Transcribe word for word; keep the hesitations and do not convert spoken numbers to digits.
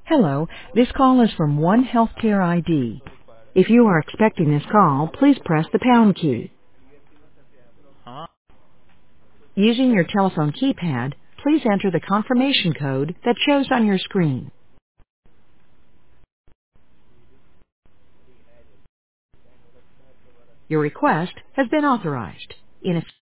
Hello, this call is from One Healthcare I D. If you are expecting this call, please press the pound key. हाँ. Using your telephone keypad, please enter the confirmation code that shows on your screen. Your request has been authorized. In a